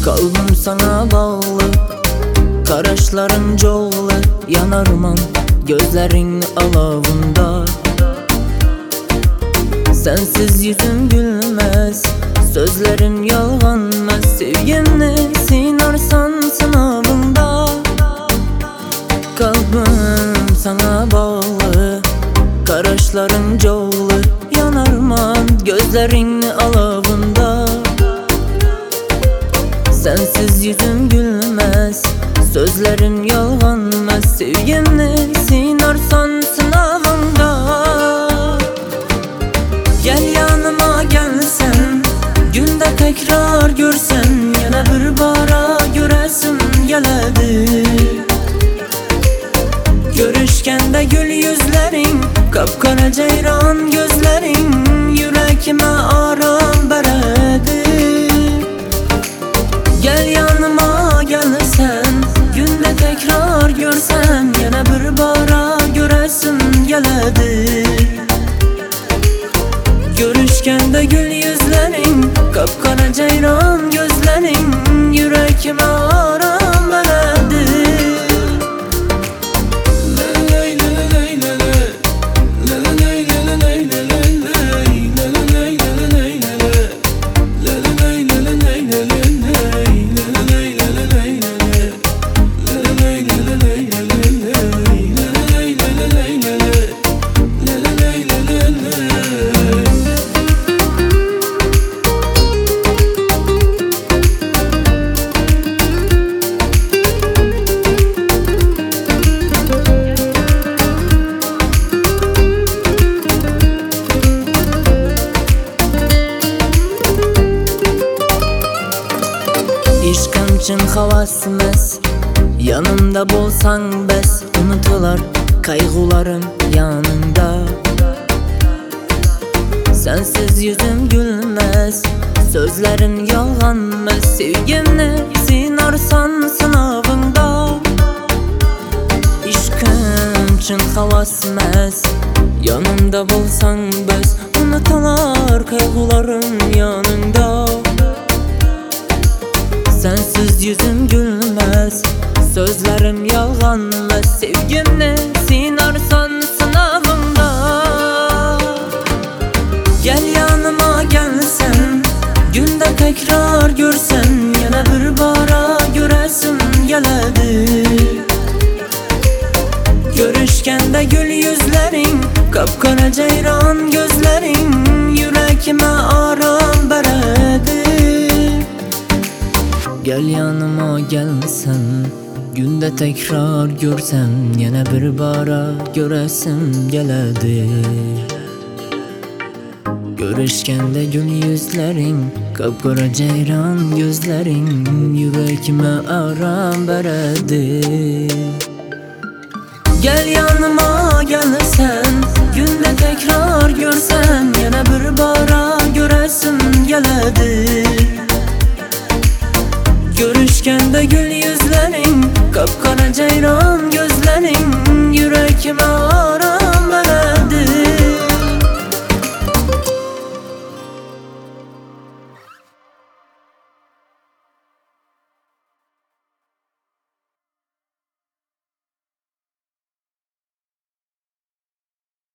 Kalbim sana bağlı, karışların çoğulu. Yanarman gözlerin alavında. Sensiz yüzüm gülmez, sözlerim yalvanmaz. Sevgimni sinarsan sınavında. Kalbim sana bağlı, karışların çoğulu. Yanarman gözlerin alavında. Sensiz yüzüm gülmez, sözlerim yalvanmaz. Sevgimni sinarsan sınavında. Gel yanıma gelsen, günde tekrar görsen. Yana bir bara göresim geledi. Görüşkende gül yüzlerin, kapkara ceyran gözlerin. Yüreğime aram beredi. Gel yanıma gelsen, günde tekrar görsen. Yana bir bara göresim geledi. Görüşkende gül yüzlerin, kapkara ceyran gözlerin. Yüreğime aram beredi. İşkım için havasımız, yanımda bolsan bes. Unutular kaygılarım yanında. Sensiz yüzüm gülmez, sözlerin yalvanmaz. Sevgimni sinarsan sınavında. İşkım için havasımız, yanımda bolsan bes. Unutular kaygılarım yanında. Sensiz yüzüm gülmez, sözlerim yalvanmaz. Sevgimni sinarsan sınavında. Gel yanıma gelsen, günde tekrar görsen. Yana bir bara göresim geledi. Görüşkende gül yüzlerin, kapkara ceyran gözlerin. Yüreğime aram beredi. Gel yanıma gelsen, günde tekrar görsem. Yana bir bara göresim geledi. Görüşkende gül yüzlerin, kapkara ceyran gözlerin. Yüreğime aram beredi. Gel yanıma gelsen, günde tekrar görsen.